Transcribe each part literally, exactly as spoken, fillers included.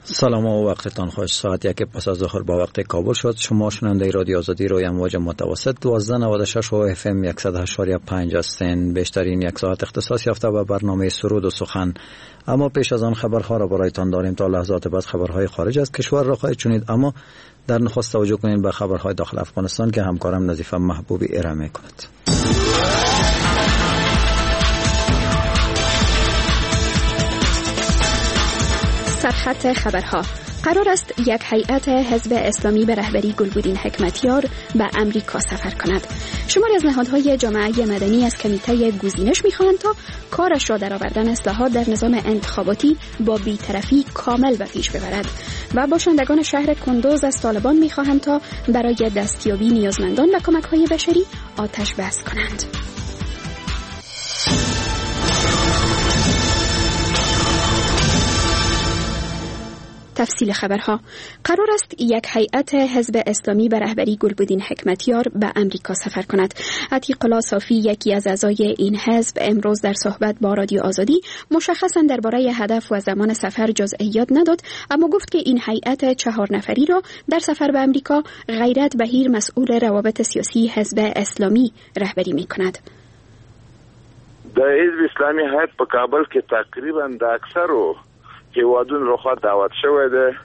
سلام و وقتتان خوش. ساعت یک پس از ظهر با وقت کابل شد. شما شنونده رادیو آزادی روی امواج متوسط دوازده نود و شش و اف ام صد و هشت و پنج هستین. بیشترین یک ساعت اختصاص یافته به برنامه سرود و سخن. اما پیش از آن خبرها را برایتان داریم. تا لحظات بعد خبرهای خارج از کشور را خواهید شنید، اما در نخست توجه کنید به خبرهای داخل افغانستان که همکارم نظیفه محبوبی ارائه می‌کند. سرخط خبرها. قرار است یک هیئت حزب اسلامی به رهبری گلبودین حکمتیار به امریکا سفر کند. شماری از نهادهای جامعه مدنی از کمیته گزینش می‌خواهند تا کارش را در آوردن اصلاحات در نظام انتخاباتی با بی‌طرفی کامل به پیش ببرد و باشندگان شهر کندوز از طالبان می‌خواهند تا برای دستیابی نیازمندان و کمک‌های بشری آتش بس کنند. تفصیل خبرها. قرار است یک هیئت حزب اسلامی به رهبری گلبودین حکمتیار به امریکا سفر کند. عتیق الله صافی، یکی از اعضای این حزب، امروز در صحبت با رادیو آزادی مشخصاً درباره هدف و زمان سفر جزئیات نداد، اما گفت که این هیئت چهار نفری را در سفر به امریکا غیرت بهیر، مسئول روابط سیاسی حزب اسلامی، رهبری می‌کند. در حزب اسلامی هیئت په کابل کې تقریباً د اکثرو هیوادون رو خواهد دعوت شده.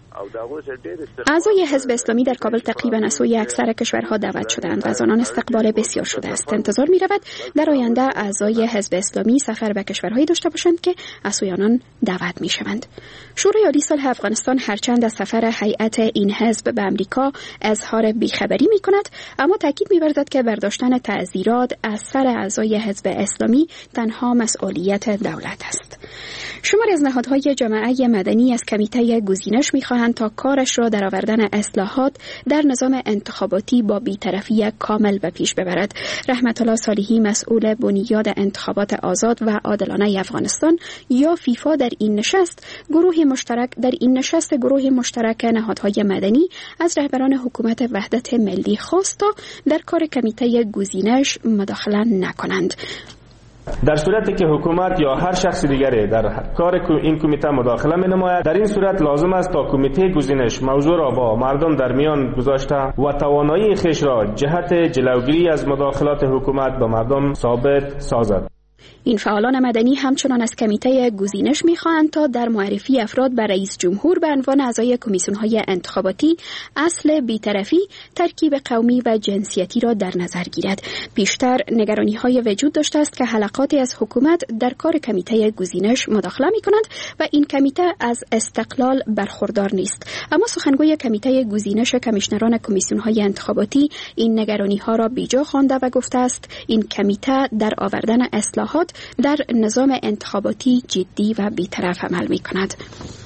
اعضای حزب اسلامی در کابل تقریباً از سوی اکثر کشورها دعوت شدند و از آنان استقبال بسیار شده است. انتظار می رود در آینده اعضای حزب اسلامی سفر به کشورهایی داشته باشند که از سوی آنان دعوت می شوند. شورای عالی صلح افغانستان هرچند از سفر هیئت این حزب به امریکا اظهار بیخبری می کند، اما تاکید می ورزد که برداشتن تعزیرات از سر اعضای حزب اسلامی تنها مسئولیت دولت است. شماری از نهادهای جامعه مدنی از کمیته گزینش می‌خواهند تا کارش را در آوردن اصلاحات در نظام انتخاباتی با بی‌طرفی کامل به پیش ببرد. رحمت الله صالحی، مسئول بنیاد انتخابات آزاد و عادلانه افغانستان یا فیفا، در این نشست گروه مشترک در این نشست گروه مشترک نهادهای مدنی از رهبران حکومت وحدت ملی خواست تا در کار کمیته گزینش مداخله نکنند. در صورتی که حکومت یا هر شخص دیگری در کار این کمیته مداخله می نماید، در این صورت لازم است تا کمیته گزینش موضوع را با مردم در میان گذاشته و توانایی خیش را جهت جلوگیری از مداخلات حکومت به مردم ثابت سازد. این فعالان مدنی همچنان از کمیته گزینش می‌خواهند تا در معرفی افراد بر رئیس جمهور به عنوان اعضای کمیسیون‌های انتخاباتی اصل بی‌طرفی، ترکیب قومی و جنسیتی را در نظر گیرد. پیشتر نگرانی‌های وجود داشته است که حلقاتی از حکومت در کار کمیته گزینش مداخله می‌کنند و این کمیته از استقلال برخوردار نیست. اما سخنگوی کمیته گزینش کمیشنران کمیسیون‌های انتخاباتی این نگرانی‌ها را بیجا خوانده و گفته است این کمیته در آوردن اصلاحات در نظام انتخاباتی جدی و بی‌طرف عمل می‌کند.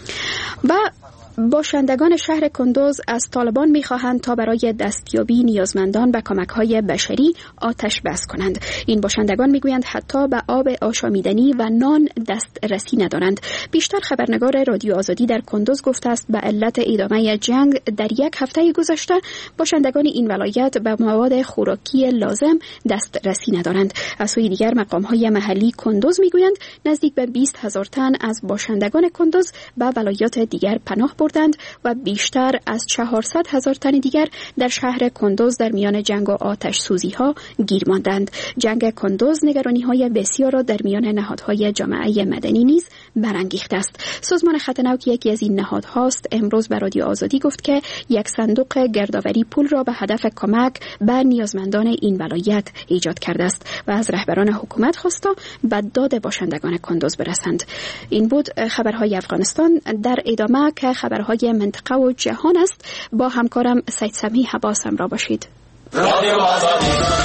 و باشندگان شهر کندوز از طالبان می‌خواهند تا برای دستیابی نیازمندان به کمک‌های بشری آتش بس کنند. این باشندگان می‌گویند حتی به آب آشامیدنی و نان دسترسی ندارند. بیشتر خبرنگار رادیو آزادی در کندوز گفته است به علت ادامه جنگ در یک هفته گذشته باشندگان این ولایت به مواد خوراکی لازم دسترسی ندارند. از سوی دیگر مقام‌های محلی کندوز می‌گویند نزدیک به بیست هزار تن از باشندگان کندوز به ولایات دیگر پناه بردند و بیشتر از چهارصد هزار تن دیگر در شهر کندوز در میان جنگ و آتش سوزی ها گیر ماندند. جنگ کندوز نگرانی های بسیار را در میان نهادهای جامعه مدنی نیز برانگیخته است. سازمان خط نو که یکی از این نهادهاست امروز به رادیو آزادی گفت که یک صندوق گردآوری پول را به هدف کمک به نیازمندان این ولایت ایجاد کرده است و از رهبران حکومت خواست تا به داد باشندگان کندوز برسند. این بود خبرهای افغانستان. در ادامه که خبرهای منطقه و جهان است، با همکارم سید سمیح عباس همراه باشید. رادیو آزادی.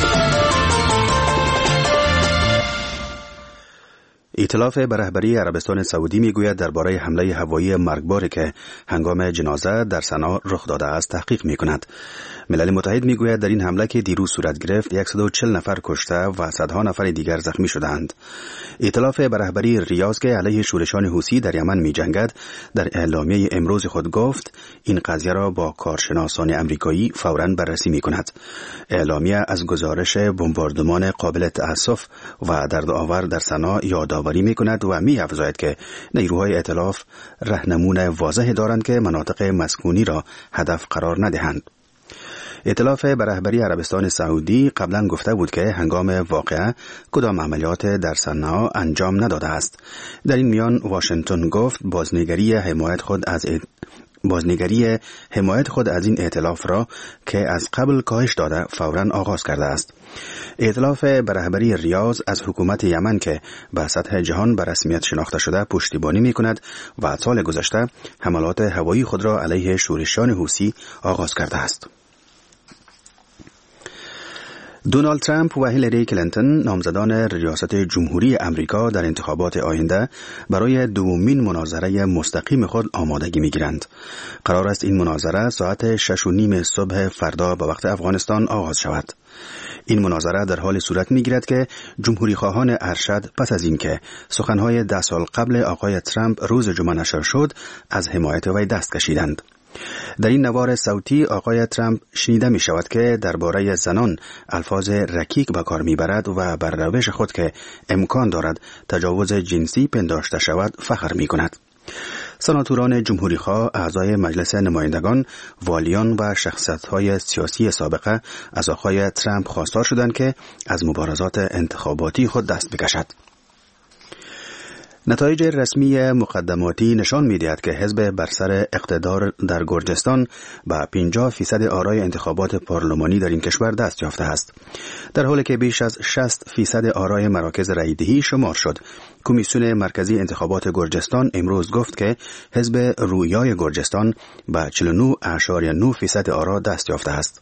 ائتلاف به رهبری عربستان سعودی میگوید درباره حمله هوایی مرگباری که هنگام جنازه در صنعا رخ داده است تحقیق میکند. ملل متحد میگوید در این حمله که دیروز صورت گرفت صد و چهل نفر کشته و صدها نفر دیگر زخمی شدند. ائتلاف به رهبری ریاض که علیه شورشان حوثی در یمن میجنگد در اعلامیه امروز خود گفت این قضیه را با کارشناسان امریکایی فوراً بررسی میکند. اعلامیه از گزارش بمباردمان قابل تأسف و دردآور در صنعا یادآور یادآوری می‌کند و می‌افزاید که نیروهای ائتلاف راهنمون واضح دارند که مناطق مسکونی را هدف قرار ندهند. ائتلاف به رهبری عربستان سعودی قبلا گفته بود که هنگام واقعه کدام عملیات در صنعا انجام نداده است. در این میان واشنگتن گفت بازنگری حمایت خود از بازنگری حمایت خود از این ائتلاف را که از قبل کاهش داده فوراً آغاز کرده است. ائتلاف به رهبری ریاض از حکومت یمن که به سطح جهان به رسمیت شناخته شده پشتیبانی می‌کند و سال گذشته حملات هوایی خود را علیه شورشیان حوثی آغاز کرده است. دونالد ترامپ و هیلاری کلینتون نامزدان ریاست جمهوری امریکا در انتخابات آینده برای دومین مناظره مستقیم خود آمادگی می‌گیرند. قرار است این مناظره ساعت شش و نیم صبح فردا به وقت افغانستان آغاز شود. این مناظره در حال صورت می‌گیرد که جمهوری خواهان ارشد پس از اینکه سخن‌های ده سال قبل آقای ترامپ روز جمعه نشر شد از حمایت وی دست کشیدند. در این نوار صوتی آقای ترامپ شنیده می شود که درباره زنان الفاظ رکیک به کار می برد و بر روش خود که امکان دارد تجاوز جنسی پنداشته شود فخر می کند. سناتوران جمهوری خواه، اعضای مجلس نمایندگان، والیان و شخصیت‌های سیاسی سابقه از آقای ترامپ خواستار شدند که از مبارزات انتخاباتی خود دست بکشد. نتایج رسمی مقدماتی نشان می‌دهد که حزب بر سر اقتدار در گرجستان با پنجاه فیصد آرای انتخابات پارلمانی در این کشور دست یافته است. در حالی که بیش از شصت فیصد آرای مراکز رای‌دهی شمار شد. کمیسیون مرکزی انتخابات گرجستان امروز گفت که حزب رویای گرجستان با چهل و نه ممیز نه فیصد آرا دست یافته است.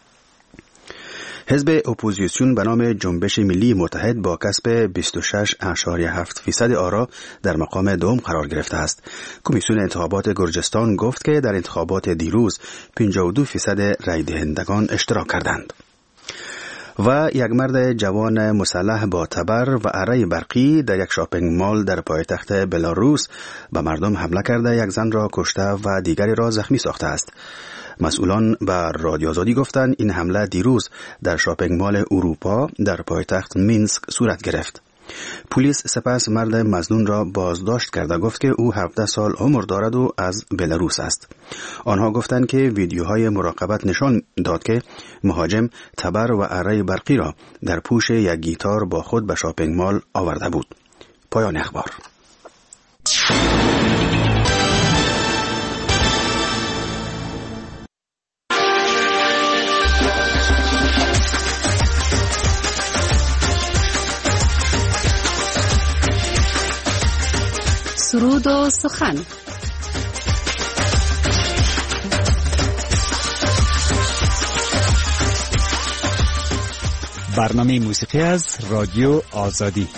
حزب اپوزیسیون به نام جنبش ملی متحد با کسب بیست و شش ممیز هفت فیصد آرا در مقام دوم قرار گرفته است. کمیسیون انتخابات گرجستان گفت که در انتخابات دیروز پنجاه و دو فیصد رای دهندگان اشتراک کردند. و یک مرد جوان مسلح با تبر و اره برقی در یک شاپینگ مال در پایتخت بلاروس به مردم حمله کرده یک زن را کشته و دیگری را زخمی ساخته است. مسئولان به رادیو آزادی گفتند این حمله دیروز در شاپینگ مال اروپا در پایتخت مینسک صورت گرفت. پلیس سپس مرد مظنون را بازداشت کرده گفت که او هفده سال عمر دارد و از بلاروس است. آنها گفتند که ویدیوهای مراقبت نشان داد که مهاجم تبر و اره برقی را در پوش یک گیتار با خود به شاپینگ مال آورده بود. پایان اخبار. سرود و سخن. برنامه موسیقی از رادیو آزادی.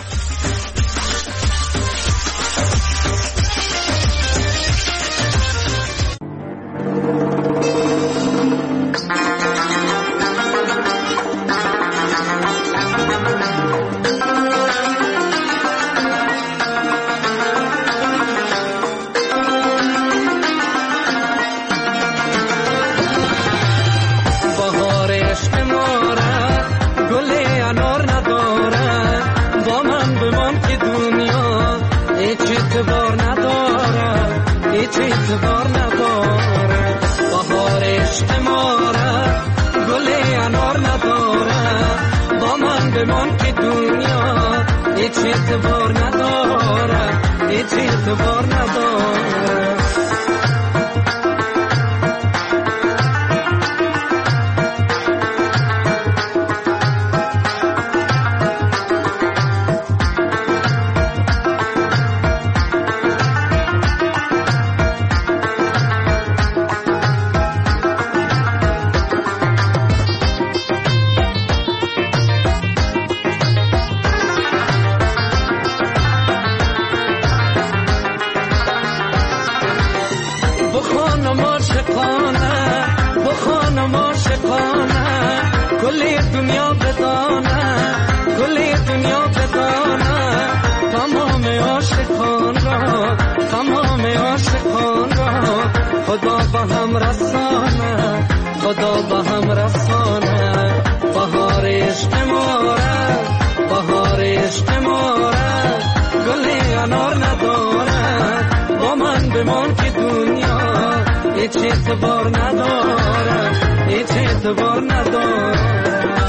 گل انار ندارد با من بمان که دنیا هیچ اعتبار ندارد هیچ اعتبار ندارد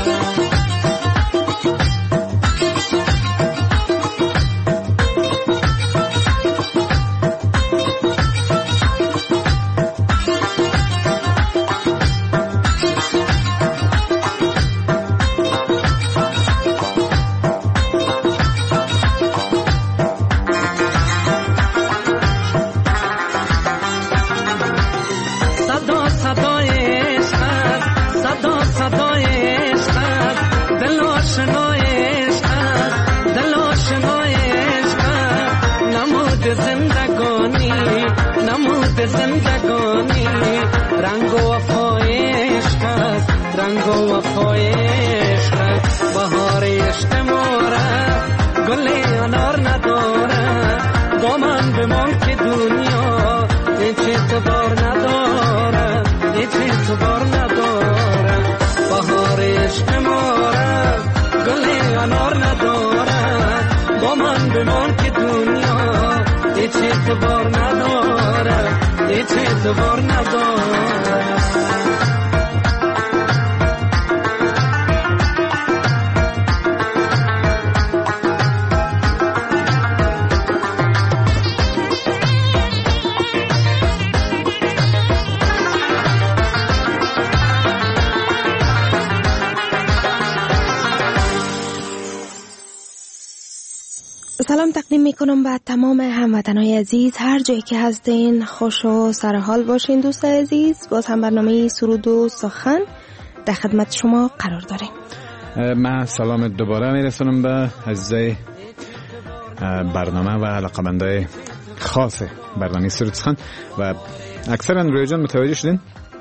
زندگانی رنگ و وفایش هست رنگ و وفایش هست بهار عشق ماره گل انار نداره با من بمان که دنیا هیچ اعتبار نداره هیچ اعتبار نداره بهار عشق ماره گل انار نداره با من بمان که دنیا هیچ اعتبار نداره هیچ اعتبار نداره سلام تقدیم میکنم به تمام هموطنان عزیز، هر جایی که هستین خوش و سرحال باشین. دوست عزیز، باز هم برنامه سرود و سخن در خدمت شما قرار داریم. من سلام دوباره میرسونم به عزیزای برنامه و علاقه‌مندای خاص برنامه سرود سخن و اکثرا روی جان متوجه شدین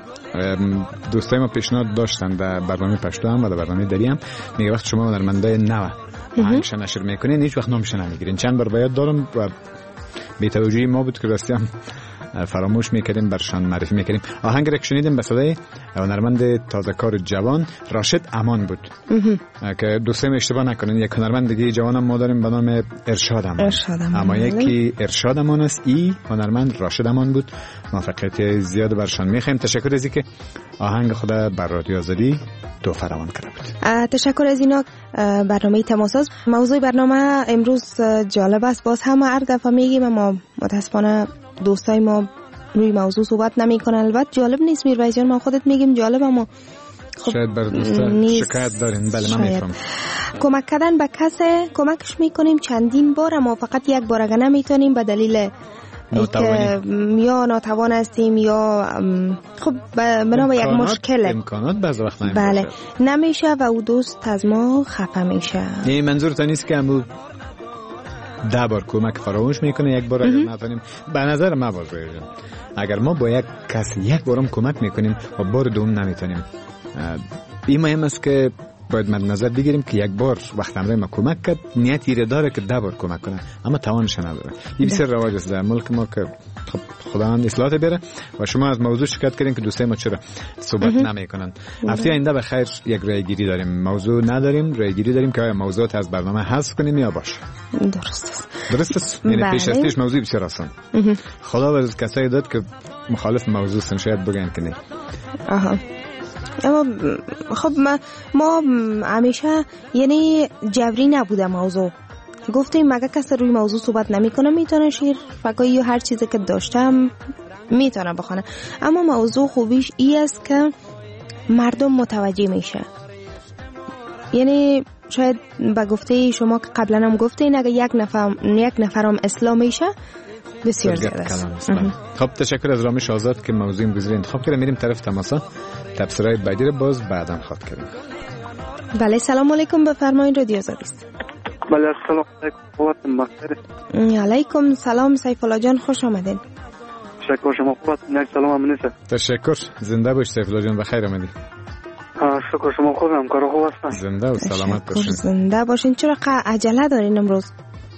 دوستای ما پیشنهاد داشتن در برنامه پشتو هم و در برنامه دری هم، میگه وقت شما هنرمندای نو آهنگش نشر میکنین هیچ وقت نامش نمیگیرین. چند بار باید دارم و بی توجهی ما بود که راستی هم فراموش میکردیم برشان معرفی میکردیم. آهنگ را که شنیدیم به صدای هنرمند تازه کار جوان راشد امان بود که دوستان اشتباه نکنین، یک هنرمند دیگه جوان هم ما داریم به نام ارشاد امان, ارشاد امان. اما یکی ارشاد امان است، ای هنرمند راشد امان بود. موفقیت زیاد برشان میخوایم. تشکر از اینکه آهنگ خود بر رادیو آزادی تو فراوان کرده بود. تشکر از اینا. برنامه تماساز موضوع برنامه امروز جالب است. باز هم هر دفعه میگیم اما متاسفانه دوستای ما روی موضوع صحبت نمیکنن. البته جالب نیست میرویس جان، ما خودت میگیم جالب اما خب شاید بر دوستا شکایت دارین. بله من میفهم. کمک کردن به کسی کمکش میکنیم چندین بار اما فقط یک بار اگه نمیتونیم به دلیل که یا ناتوان هستیم یا خب بنا یک مشکل امکانات بعض وقت نمیشه. بله نمیشه و او دوست از ما خفه میشه. این منظور تا نیست که امو ده بار کمک فراموش میکنه یک بار اگر نتونیم. به نظر ما باز روی جان اگر ما با یک کسی یک بارم کمک میکنیم و بار دوم نمیتونیم، این مهم است که باید مد نظر بگیریم که یک بار وقت امروز ما کمک کرد نیت ایره داره که ده بار کمک کنه اما توانش نداره. این بسیار رواج است در ملک ما که خب خداوند اصلاحات بیاره و شما از موضوع شکایت کردین که دوستای ما چرا صحبت نمیکنن. هفته آینده به خیر یک رای گیری داریم. موضوع نداریم، رای گیری داریم که آیا موضوعات از برنامه حذف کنیم یا باشه. درست است. درست است. یعنی پیش از پیش موضوع بسیار آسان. خدا از کسایی داد که مخالف موضوع سن شاید بگن که نه. آها. اما خب ما, ما همیشه یعنی جبری نبوده موضوع. گفتیم مگه کسی روی موضوع صحبت نمیکنه میتونه شیر فکایی یا هر چیزی که داشتم میتونه بخونه. اما موضوع خوبیش ای است که مردم متوجه میشه. یعنی شاید با گفته شما که قبلا هم گفتین اگه یک نفر یک نفرم اسلام میشه بسیار زیاده است. خب تشکر از رامش آزاد که موضوع امروزی انتخاب کرده. میریم طرف تماسا تبصره‌های بعدی رو باز بعداً خواهد کردیم. بله سلام علیکم، بفرمایید رادیو آزادی است. بله سلام علیکم. بخیر. علیکم سلام سیف الله جان، خوش آمدین. تشکر شما خوبت. یک سلام امنیت. تشکر. زنده باش سیف الله جان، بخیر آمدید. شکر شما خوبم، کار خوب هستن. زنده و سلامت باشین. زنده باشین. چرا عجله دارین امروز؟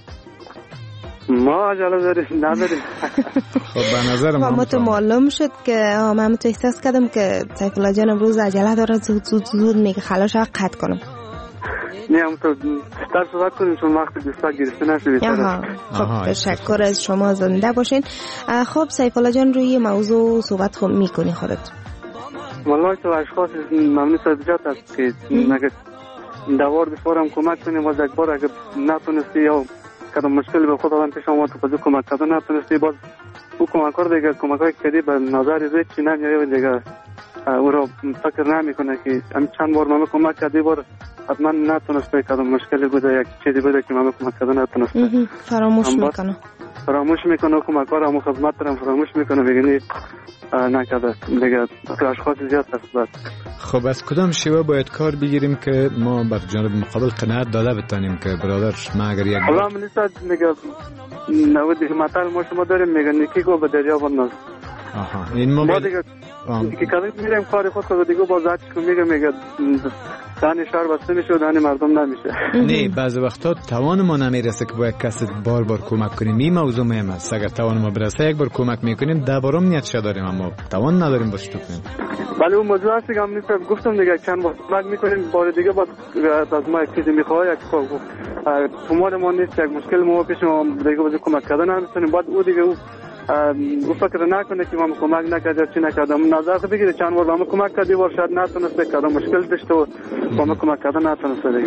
ما عجله داریم نداریم. خب به نظر ما مت معلوم شد که من مت احساس کردم که سیف الله جان امروز عجله داره، زود زود زود میگه خلاص قطع کنم. نه هم تو در صحبت کنیم چون وقت بیشتر گرفته نشده. خب تشکر از شما، زنده باشین. خب سیف الله جان روی موضوع صحبت خود میکنی خودت؟ والله تو اشخاص ممنون صدجات است که اگر دوار بسپارم کمک کنیم و یک بار اگر نتونستی یا کدام مشکل به خود آدم پیش آمد تو بازی کمک کردن نتونستی باز او کمک کار دیگه کمک های کردی به نظر زید چی نمیاره دیگه او را فکر نمی کنه که هم چند بار من کمک کردی بار حتما نتونسته کدام مشکلی بوده یک چیزی بوده که من کمک کردن نتونسته فراموش میکنه فراموش میکنه کمک کار همون خدمت دارم فراموش میکنه بگنی نکرده دیگه تو اشخاص زیاد هست. بس خب از کدام شیوه باید کار بگیریم که ما بر جانب مقابل قناعت داده بتانیم که برادر ما اگر یک حالا من نیست میگه نو دیگه مثال ما شما داریم میگه نیکی گو به دریا بنداز. آها این ما دیگه که کاری میریم کار خود رو دیگه باز ازش میگه میگه دهن شهر بسته میشه و دهن مردم نمیشه. نه بعضی وقتا توان ما نمیرسه که با یک کس بار بار کمک کنیم. این موضوع مهم است. اگر توان ما برسه یک بار کمک میکنیم ده بارم نیت داریم اما توان نداریم باش تو کنیم. ولی اون موضوع هست که هم نیست گفتم دیگه چند بار کمک میکنیم بار دیگه باز از ما یک چیزی میخواه یک تومان ما نیست یک مشکل ما پیش ما دیگه باز کمک کردن نمیتونیم بعد او دیگه او او فکر نکنه که ما کمک نکرده چی نکردم نظر بگیره چند بار ما کمک کردی بار شاید نتونسته کردم مشکل داشته و با ما کمک کردن نتونسته دیگه.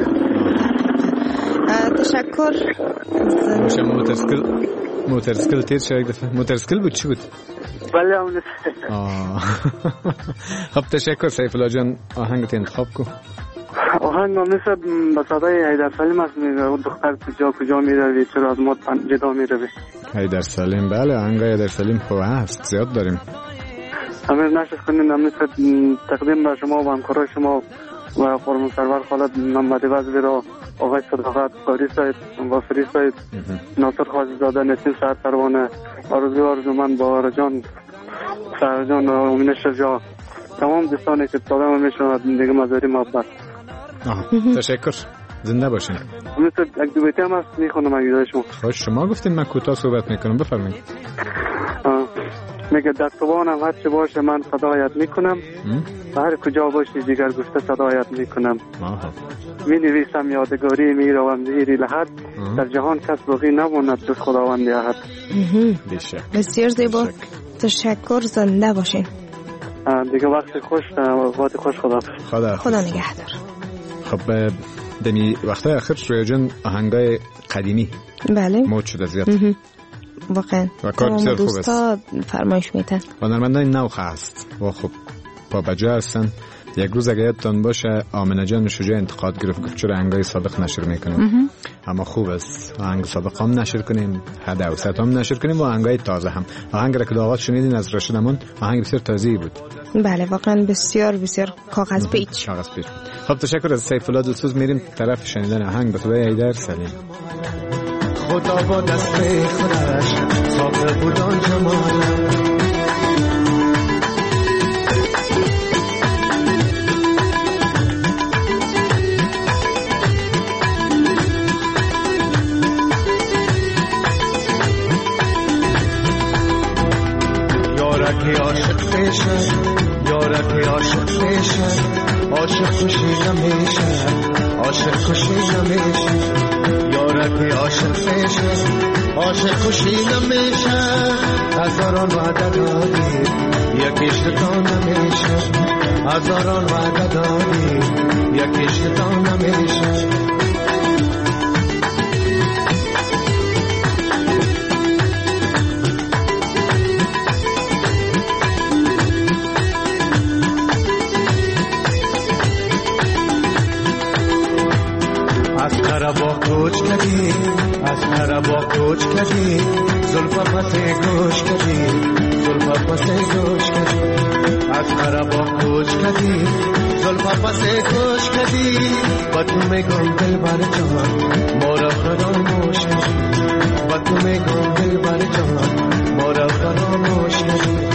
تشکر. باشه موترسکل موترسکل تیر شاید دفعه موترسکل بود چی بود؟ بله همونه. خب تشکر سیف الله جان آهنگت انتخاب کن. آهنگ مثل با صدای حیدر سلیم است میگه اون دختر کجا کجا میروی چرا از ما جدا میروی. حیدر سلیم بله آهنگ حیدر سلیم خوب هست زیاد داریم. امیر نشد کنین مثل تقدیم به شما و همکارای شما و قربان سرور خالد محمد وزیر و آقای صداقت قاری سید وافری سید ناصر خواجه زاده نسیم سر پروانه آرزو آرزومند با جان سرجان و امین شجاع تمام دوستانی که صدام میشنوند دیگه مزاری محبت. تشکر زنده باشین. مثل یک دو بیتی هم هست میخونم اگه شما خوش شما گفتین من کوتاه صحبت میکنم بفرمایید. میگه در توانم هر چه باشه من صدایت میکنم و هر کجا باشی دیگر گفته صدایت میکنم. می نویسم یادگاری میروم زیری لحد در جهان کس باقی نماند جز خداوند احد. بسیار زیبا تشکر زنده باشین. دیگه وقت خوش وقت خوش خدا خدا خدا نگهدار. خب دمی وقتای اخیر رویا جان آهنگای قدیمی بله مود شده زیاد واقعا و کار بسیار خوب است. دوستا فرمایش میتن هنرمندان نوخه است و خب با بجا هستن. یک روز اگه یادتان باشه آمنه جان شجاع انتقاد گرفت گفت چرا آهنگای سابق نشر میکنیم. اما خوب است آهنگ سابق هم نشر کنیم حد اوسط هم نشر کنیم و آهنگای تازه هم. آهنگ را که داغات شنیدین از راشد امان آهنگ بسیار تازه‌ای بود. بله واقعا بسیار بسیار کاغذ پیچ. کاغذ پیچ. خب تشکر از سیف الله دلسوز. میریم طرف شنیدن آهنگ به صدای حیدر سلیم. خدا با دست خودش ساخته بود آن جمال یارک عاشق بشه یارک عاشق بشه عاشق خوشی نمیشه عاشق خوشی نمیشه یارک عاشق بشه عاشق خوشی نمیشه هزاران وعده دادی یکیش تا نمیشه هزاران وعده دادی یکیش تا نمیشه از خرابا کوچ کردی از خرابا کوچ کردی زلفا پس گوش کردی زلفا پس گوش کردی از خرابا کوچ کردی زلفا پس گوش کردی با تو میگم دل بر جان مورا فراموش کردی با تو میگم دل بر جان مورا فراموش کردی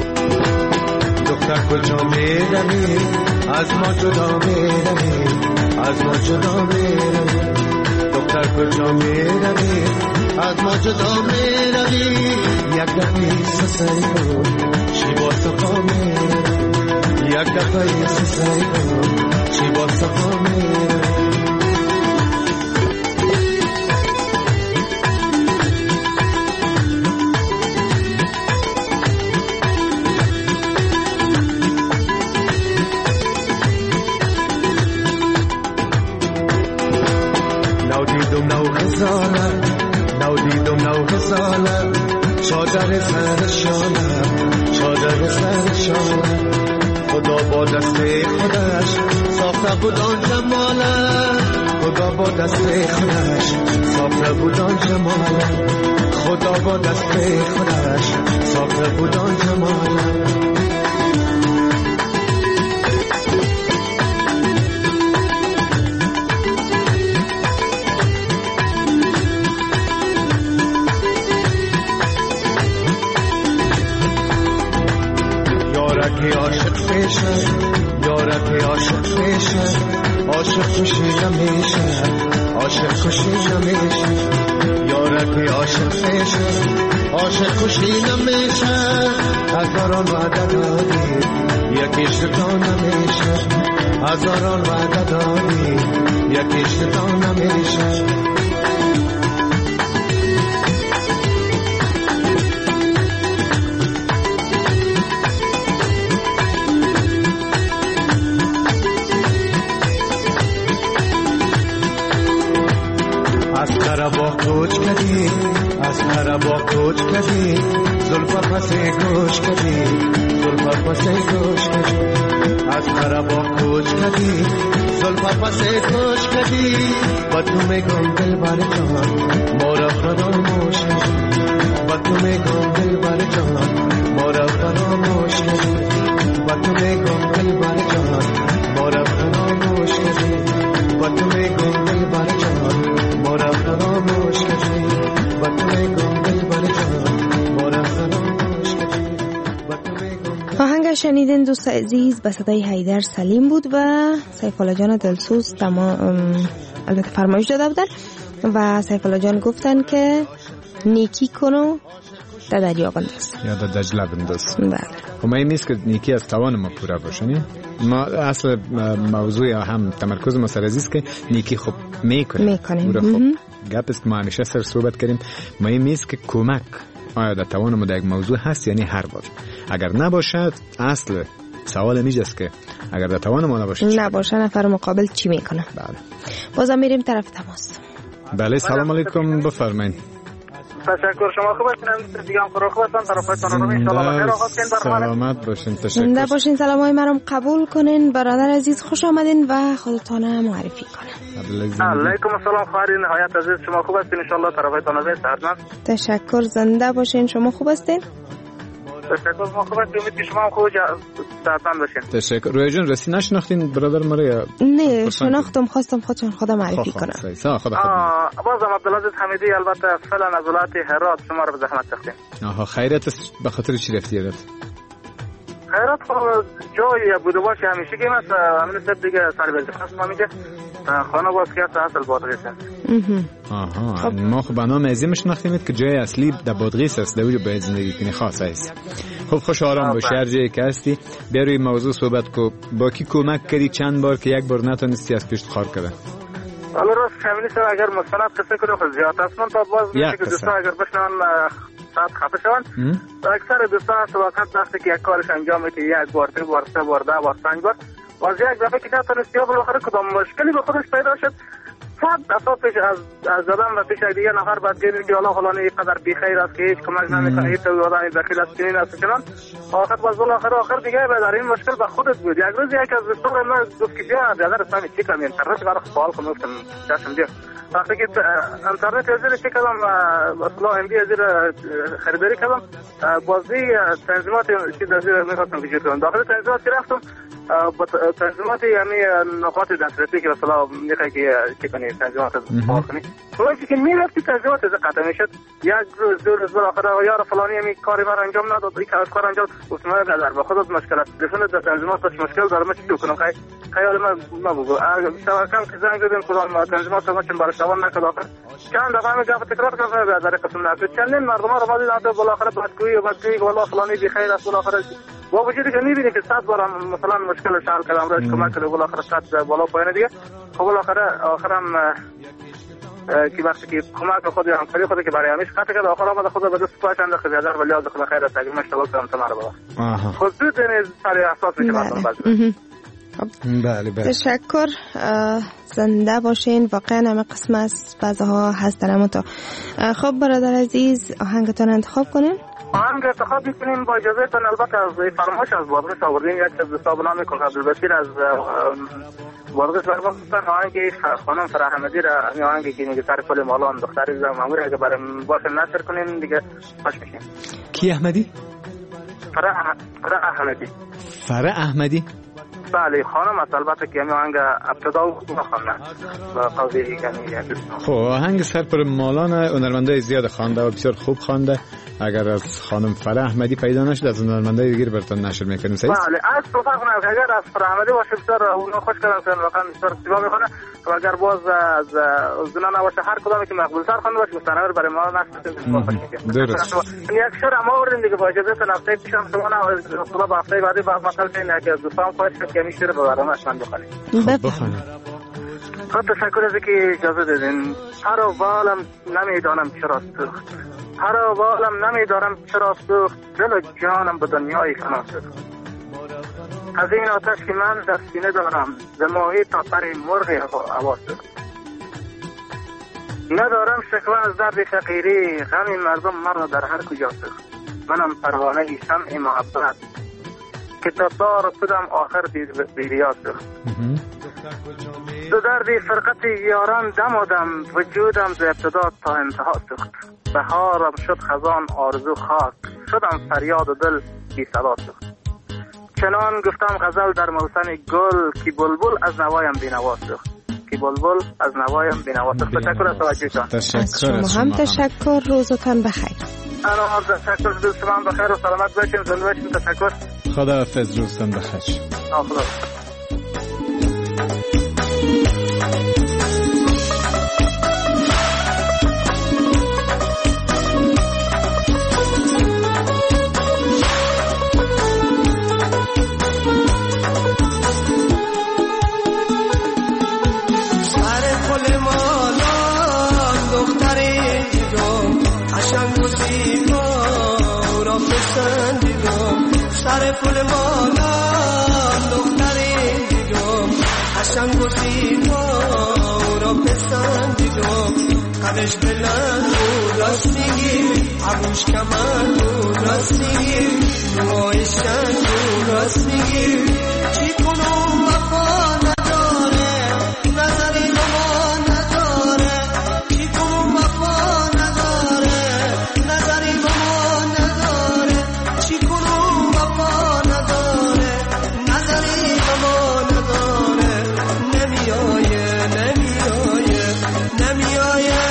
کجا میروی از ما جدا میروی از ما جدا میروی دختر کجا میروی از ما جدا میروی یک دفعه سسری کن چی با صفا میروی یک دفعه سسری کن چی با صفا میروی چادر سر شانم چادر سر شانم خدا با دست خودش ساخته بود آن جمالم خدا با دست خودش ساخته بود آن جمالم خدا با دست خودش ساخته بود آن جمالم عاشق میشه یارت عاشق میشه عاشق خوشی نمیشه عاشق خوشی نمیشه یارت عاشق میشه عاشق خوشی نمیشه هزاران وعده دادی یکیش تا نمیشه هزاران وعده دادی یکیش تا نمیشه از قرباق کوچ کردی از قرباق کوچ کردی زلفا پس گوش کردی زلفا پس گوش کردی از قرباق کوچ کردی زلفا پس گوش کردی با تو میگم دل بر جان مورا فراموش کردی با تو میگم دل بر جان مورا فراموش کردی با تو میگم دل بر جان مورا فراموش کردی با تو میگم دل بر جان مورا فراموش کردی با تو میگم دل بر جان مورا فراموش کردی با تو میگم. آهنگ شنیدین دوست عزیز به صدای حیدر سلیم بود و سیف الله جان دلسوز تمام البته فرمایش داده بودن و سیف الله جان گفتن که نیکی کنو در دریا بنداز یا در دجله بنداز. بله. خب ما این نیست که نیکی از توان ما پورا باشه نه. ما اصل موضوع یا هم تمرکز ما سر عزیز که نیکی خب میکنه میکنه خب گپ است ما همیشه سر صحبت کردیم. ما این نیست که کمک آیا در توان ما در یک موضوع هست یعنی هر بار اگر نباشد اصل سوال میجاست که اگر در توان ما نباشه نباشه نفر مقابل چی میکنه. بله. بازم میریم طرف تماس. بله سلام علیکم بفرمایید. تشکر شما خوب هستین دیگه هم خوب هستن طرفتون رو ان شاء الله بخیر آغاز کنید برنامه. سلامت باشین. تشکر. زنده باشین. سلامای منم قبول کنین برادر عزیز خوش آمدین و خودتون معرفی کنین. علیکم السلام خواهر نهایت عزیز شما خوب هستین ان شاء الله طرفتون رو سرمند. تشکر زنده باشین. شما خوب هستین؟ تشکر ما خوب هستیم امید شما خوب صحتمند باشین. تشکر. روی جان رسی نشناختین برادر مرا یا نه شناختم خواستم خودم خودم معرفی کنم. خدا خدا. بازم عبدالعزیز حمیدی البته فعلا از ولایت هرات شما رو به زحمت تختیم. آها خیرت به خاطر چی رفتی هرات؟ خیرات جایی بوده باشه همیشه که مثلا همین سب دیگه سال بلد خواستم همیشه خانه باز که اصل بادغیس است. آها خب. ما خب نام ازی مشناختیمت که جای اصلی در بادغیس است دوجه باید زندگی کنی خاصه است. خب خوش آرام باش هر جایی که هستی بیا روی موضوع صحبت کو. با کی کمک کردی چند بار که یک بار نتونستی از پیش خار کنه؟ حالا راست همین است اگر مستند قصه کنم خیلی زیاد است من تا باز میشه که دوستان اگر بشنن ساعت خفه شون اکثر دوستان هست وقت وقتی که یک کارش انجام میده یک بار دو بار سه بار ده بار پنج بار باز یک دفعه که نتونستی یا بالاخره کدام مشکلی به خودش پیدا شد صد دفعه پیش از از زدن و پیش دیگه نفر بعد گیری که حالا فلانی اینقدر بیخیر است که هیچ کمک نمیکنه هیچ آدمی دخیل است چنین است چنان آخر باز بالاخره آخر دیگه در این مشکل به خودت بود. یک روز یک از دوستان من گفت که بیا دیگر اسلامی چی کنم اینترنت برای سوال کنم گفتم چشم بیا وقتی که اینترنت از چه کردم اصلا ام بی از خریداری کردم بازی تنظیمات چیز از میخواستم وجود کنم داخل تنظیمات رفتم با تنظیمات یعنی نقاط دسترسی که مثلا میخوای که چه کنی تنظیمات فعال کنی وقتی که میرفتی تنظیمات از قطع میشد یک روز دو روز بالاخره یار فلانی می کاری من انجام نداد این کار انجام گفتم نظر به خودت مشکلات تلفن در تنظیمات داشت مشکل داره من چی کنم خیلی خیال من ما بگو کم که زنگ زدیم کدام تنظیمات ما چون برای شوان نکرد آخر چند دفعه میگم تکرار کردم در قسم نفت چندین مردم ها رو ما دیدن بالاخره بدگویی و بدگویی والله فلانی بخیر است بالاخره با وجودی که میبینی که صد بار مثلا مشکلش حل کردم راش کمک کرده بالاخره صد بالا پایین دیگه خب بالاخره آخرم که وقتی که کمک خود یا همکاری خود که برای همیش قطع کرد آخر آمده خود به دست پاش انداخت زیادر ولی از خود خیر است اگه مشتغل کنم تمام رو بالا خود زود نیز سری احساس میشه مردم بعد بله بله تشکر زنده باشین واقعا همه قسم از بعضها هستن اما تا خب برادر عزیز آهنگتون انتخاب کنین آهنگ انتخاب میکنیم با اجازه تون البته از فرمایش از بادغیس آوردیم یک از حساب نام کن عبدالبصیر از بادغیس برگفتن آهنگ خانم فرح احمدی را همین آهنگی که میگه سر پل مالان دختری زن مامور اگه برای باشه نشر کنیم دیگه خوش میشیم کی احمدی؟ فرح احمدی فرح احمدی؟ بله خانم است البته که همین آهنگ ابتدا و خانم و قوضی یعنی خب آهنگ سرپر مالان هنرمندای زیاد خوانده و بسیار خوب خوانده اگر از خانم فرح احمدی پیدا نشد از هنرمندای دیگه براتون نشر میکنیم صحیح بله از توفیق کنم اگر از فرح احمدی باشه بسیار اونو خوش کردن واقعا بسیار زیبا میخونه و اگر باز از زنا نباشه هر کدامی که مقبول تر خوانده باشه مستنور برای ما نشد درست یک شعر ما آوردیم دیگه با اجازه هفته پیشم شما نه اصلا با هفته بعدی بعد مثلا این که دوستان خواهش که میشه رو برنامه‌اش من بخونید بخونید خب تشکر از که اجازه دادین هر بالم نمیدانم چرا سوخت هر بالم نمیدارم چرا سوخت دل و جانم به دنیای فنا سوخت از این آتش که من در سینه دارم ز ماهی تا پر مرغ هوا سوخت ندارم شکوه از درد فقیری غم این مردم مرا در هر کجا سوخت منم پروانه شمع محبت که تا تار شدم آخر بیریا سوخت دو دردی فرقت یاران دمادم وجودم ز ابتدا تا انتها سوخت بهارم شد خزان آرزو خاک شدم فریاد و دل بی صدا سوخت چنان گفتم غزل در موسم گل کی بلبل از نوایم بینوا سوخت کی بلبل از نوایم بینوا سوخت تشکر از توجهتان تشکر از شما هم تشکر روزتان بخیر انا هم تشکر دل شما بخیر و سلامت باشین زنده باشین تشکر خداحافظ روزتان بخیر خدا سر پل مالان دختری دیدم قشنگ و زیبا را پسندیدم قدش بلند و راست میگی عبوش کمند و راست میگی موهای شنگ و راست میگی چی کنم وفا نداره نظری ما نداره چی کنم وفا نداره نظری ما نداره چی کنم وفا نداره نظری ما نداره نمیایه نمیایه نمیایه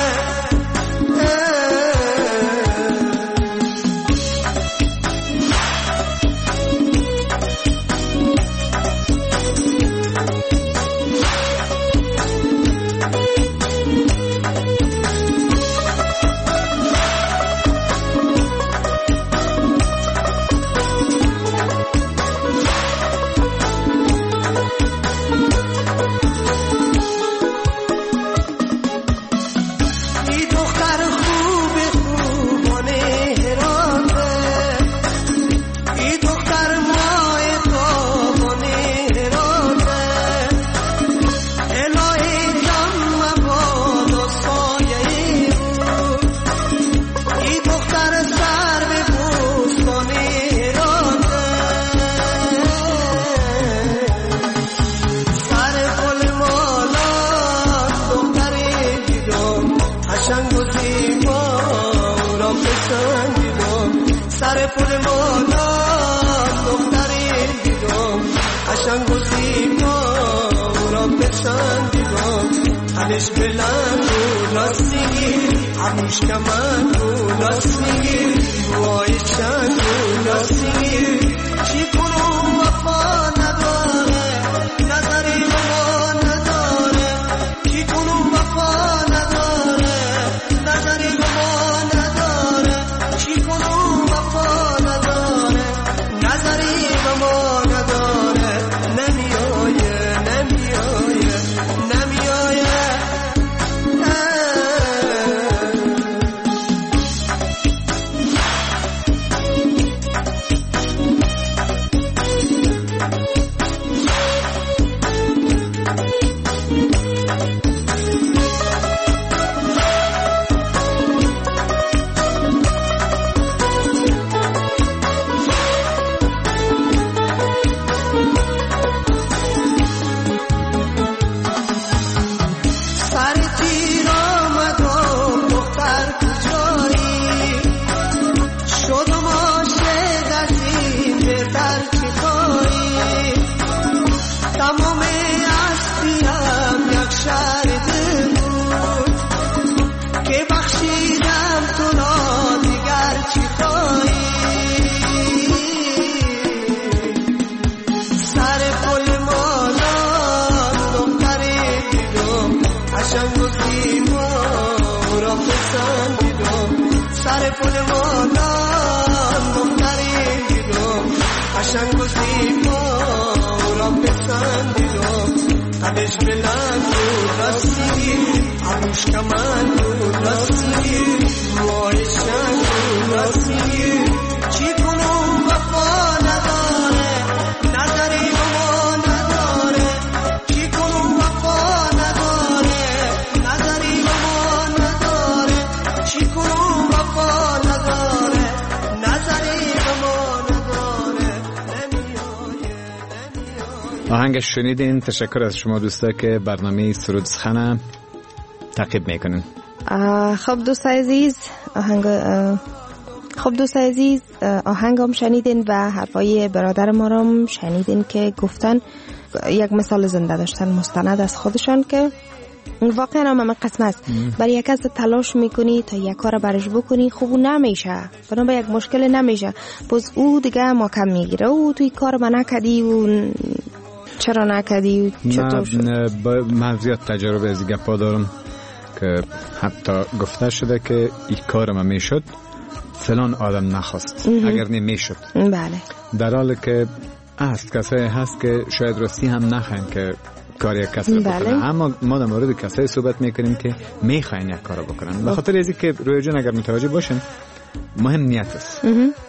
قشنگ و زیبا او را پسندیدم حالش بلند و راستگیر عروش کمند و راستگیر وای چند و راستگیر چی کنم وفا نداره نظری به ما نداره چی کنم وفا نداره نظری به ما نداره چی کنم وفا نداره نظری به ما نداره نمیایه نمیایه نمیایه قدش بلند و راستگیر عروش کمند و راستگیر وای چند و راستگیر چی کنم وفا نداره نظری به ما نداره چی کنم وفا نداره نظری به ما نداره چی کنم وفا نداره نظری به ما نداره نمیایه نمیایه. آهنگ شنیدین. تشکر از شما دوستا که برنامه سرود سخن تعقیب میکنین. خب دوست عزیز آهنگ خب دوست عزیز آهنگم شنیدین و حرفای برادر ما رو شنیدین که گفتن یک مثال زنده داشتن مستند از خودشان که واقعا هم همه قسم است. برای یک کس تلاش میکنی تا یک کار برش بکنی خوب نمیشه، بنا به یک مشکل نمیشه، پس او دیگه محکم میگیره او توی کار ما نکدی و چرا نکدی و چطور شد. من زیاد تجربه از گپا دارم که حتی گفته شده که این کار ما میشد فلان آدم نخواست اگر نمیشد. بله. در حالی که هست کسایی هست که شاید راستی هم نخواهند که کار یک کس رو بکنن، اما ما در مورد کسایی صحبت میکنیم که میخواین یک کار رو بکنن. به خاطر ازی که روی جان اگر متوجه باشن مهم نیت است.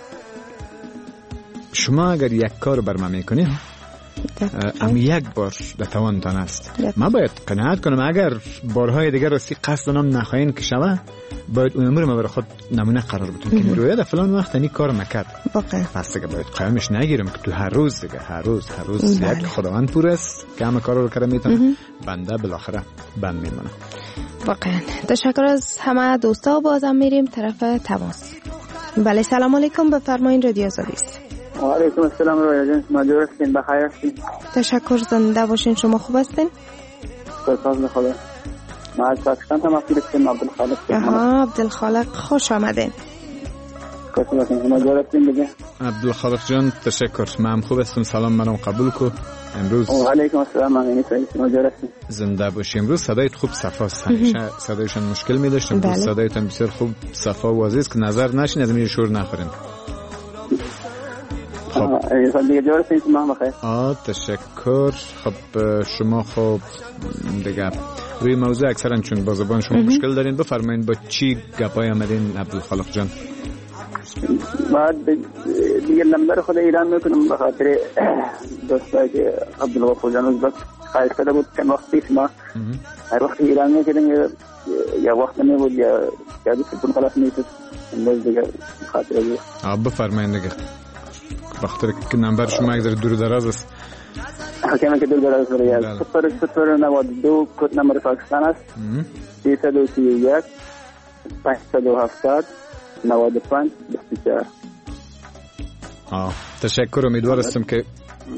شما اگر یک کار بر من میکنی اما یک بار در توانتان است، ما باید قناعت کنم اگر بارهای دیگر راستی قصد دارم نخواهین که شما باید اون امور ما برای خود نمونه قرار بدون که روی در فلان وقت این کار نکرد پس دیگه باید قیامش نگیرم که تو هر روز دیگه هر روز هر روز یک خداوند پور است که همه کار رو کرده میتونه، بنده بالاخره بند میمونه. واقعا تشکر از همه دوستا. بازم میریم طرف تماس. بله سلام علیکم، بفرمایید رادیو آزادی است. و علیکم السلام رویا جان، ماجور هستین؟ بخیر هستین؟ تشکر، زنده باشین. شما خوب هستین؟ سپاس خدا. ما از پاکستان تماس گرفتیم. عبدالخالق. آها عبدالخالق، خوش آمدین. خوش آمدین. ماجور هستین دیگه؟ عبدالخالق جان تشکر، من خوب هستم. سلام منم قبول کو. امروز و علیکم السلام، من نیستم. ماجور هستین؟ زنده باشی. امروز صدایت خوب صفاست. همیشه صدایشون مشکل می داشتم. امروز صدایت هم بسیار خوب صفا و واضح است که نظر نشین از این شور نخورین. خب دیگه جور هستین؟ من بخیر. آه تشکر. خب شما خب دیگه روی موضوع اکثرا چون با زبان شما مشکل دارین بفرمایین با چی گپای آمدین عبدالخالق جان؟ بعد دیگه نمبر خود ایران میکنم به خاطر دوستایی که عبدالغفور جان از بس خواهش کرده بود چند وقت پیش ما هر وقت ایران میکردیم یا وقت نمیبود یا یا تلفن خلاص میشد امروز دیگه خاطر بود. آه بفرمایین دیگه به خاطر که نمبر شما یک ذره دور و دراز است. حکیمه که دور دراز است. یا صفر صفر نود و دو کد نمبر پاکستان است. سیصد و سی و یک پانصد و هفتاد نود و پنج بیست و چهار. آه تشکر. امیدوار هستم که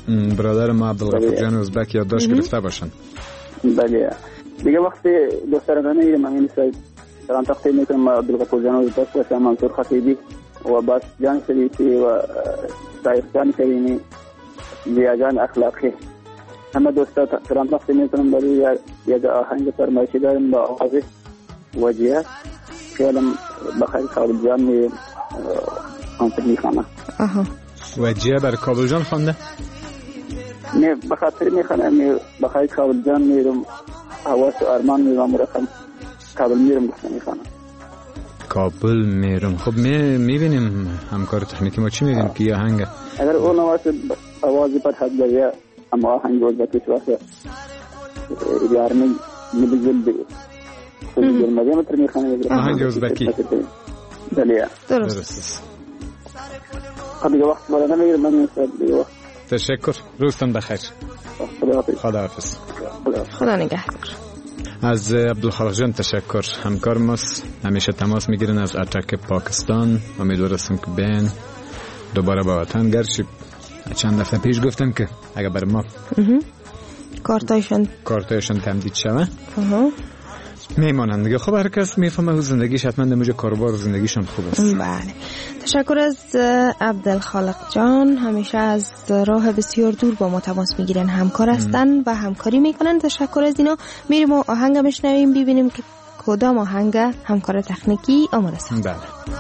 برادر ما عبدالغفور جان ازبک یادداشت گرفته باشن. بله دیگه وقتی دوستانه میرم همین سایت الان تقدیم میکنم عبدالغفور جان ازبک و منصور خطیبی و باس جان سلیتی و سایف جان کریمی زیا جان اخلاقی همه دوستا الان تقدیم میکنم برای یک آهنگ فرمایشی دارم با آواز وجیه خیلی بخیر کابل جان می آنتر میخوانم. آها وجیه بر کابل جان خوانده؟ نه بخاطر میخوانم بخیر کابل جان میرم حواس و ارمان میرم رقم کابل میرم گفتم میخوانم کابل میرم. خب می میبینیم همکار تکنیکی ما چی میگن که یه آهنگ اگر اون آواز آوازی پر حد داره اما آهنگ وزبکیش واسه یارمی نبیزل بی خود جرمه متر میخوانم آهنگ وزبکی. بله درست. خب دیگه وقت بالا نمیگیرم من میستاد دیگه وقت. تشکر روزتان بخیر. خدا حافظ. خدا نگهدار. از عبدالخالق جان تشکر. همکار ماست همیشه تماس میگیرن از اتاک پاکستان. امیدوارم که بین دوباره با وطن گرشی. چند دفعه پیش گفتم که اگر بر ما کارتایشون کارتایشون تمدید شوه میمانند دیگه. خب هر کس میفهمه زندگیش حتما در موجه کاروبار زندگیشون خوب است. بله تشکر از عبدالخالق جان. همیشه از راه بسیار دور با ما تماس میگیرن، همکار هستن و همکاری میکنن. تشکر از اینا. میریم و آهنگ بشنویم ببینیم که کدام آهنگ همکار تکنیکی آماده است. بله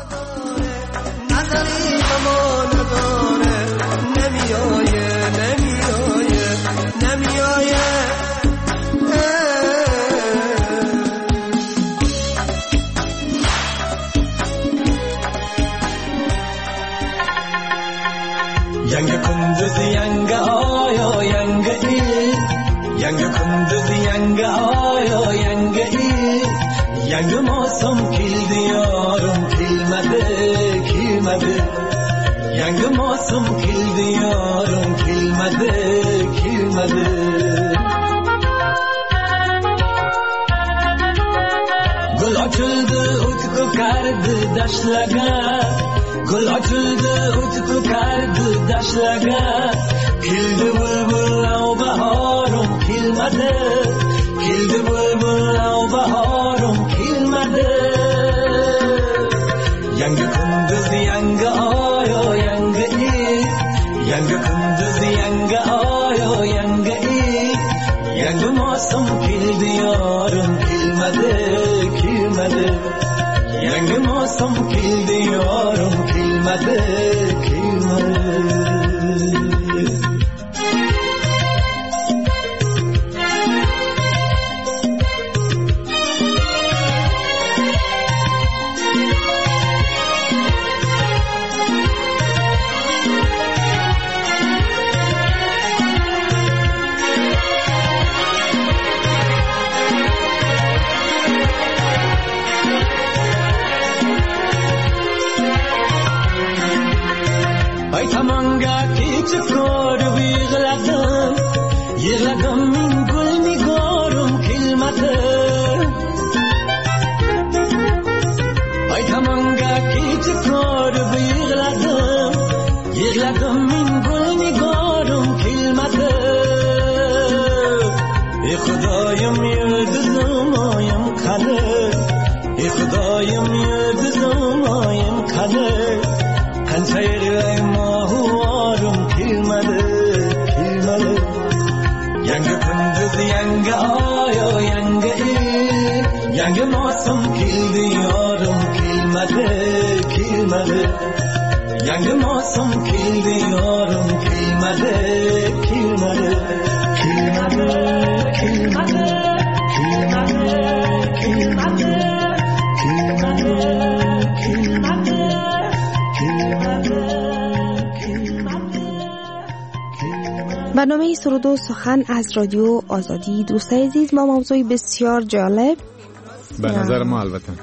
Yanga kunduzi yanga ayo yanga i Yanga kunduzi yanga ayo yanga i Yanga mosam kildi yarum kilmade kilmade Yanga mosam kildi yarum kilmade kilmade Gul açıldı utku kardı daşlaga Gul açıldı utku kardı daşlaga Kildi bulbul av baharım kilmedi Kildi bulbul av baharım kilmedi Yanga kunduz yanga ayo yanga i Yanga kunduz yanga ayo yanga i Yanga mosam kildi yarım kilmedi kilmedi Yanga mosam kildi yarım kilmedi kilmedi Ay tamanga kichkor vigladan yigladan min gul nigorum kilmate Ay tamanga kichkor vigladan yigladan min gul nigorum kilmate Ey Xudayim yulduzum oyim qani Ey Xudayim yulduzum oyim qani Qancha yig'layman mahuvarim kilmadi kilmadi Yangi kunduz yangi oyo yangi Yangi mavsum keldi yorim kilmadi kilmadi Yangi mavsum keldi yorim kilmadi kilmadi kilmadi kilmadi kilmadi kilmadi kilmadi برنامه سرود و سخن از رادیو آزادی. دوستای عزیز ما موضوعی بسیار جالب به نظر ما البته